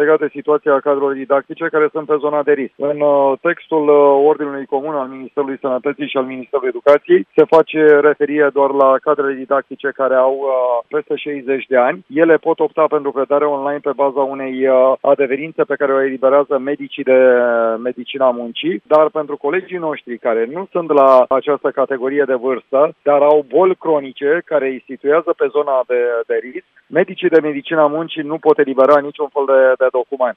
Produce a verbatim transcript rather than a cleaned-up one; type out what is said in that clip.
legat de situația cadrelor didactice care sunt pe zona de risc. În textul Ordinului Comun al Ministerului Sănătății și al Ministerului Educației se face referire doar la cadrele didactice care au peste șaizeci de ani. Ele pot opta pentru predare online pe baza unei adeverințe pe care o eliberează medicii de medicina muncii, dar pentru colegii noștri care nu sunt la această categorie de vârstă, dar au boli cronice care îi situează pe zona de, de risc, medicii de medicina muncii nu pot elibera niciun fel de, de document.